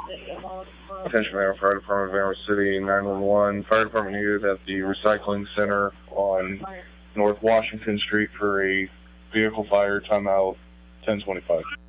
Attention Vanderbilt Fire Department, Vanderbilt City, 911. Fire Department needed at the recycling center on North Washington Street for a vehicle fire. Timeout 10:25.